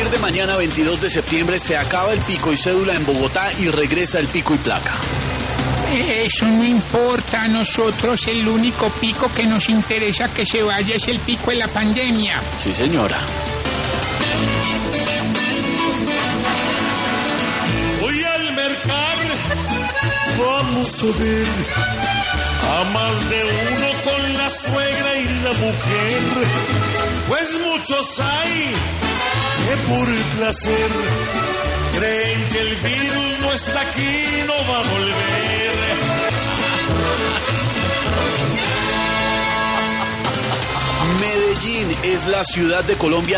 partir de mañana, 22 de septiembre, se acaba el pico y cédula en Bogotá y regresa el pico y placa. Eso no importa, a nosotros el único pico que nos interesa que se vaya es el pico de la pandemia. Sí, señora. Voy al mercado, vamos a ver a más de uno con la suegra y la mujer, pues muchos hay que por placer creen que el virus no está aquí, no va a volver. Medellín es la ciudad de Colombia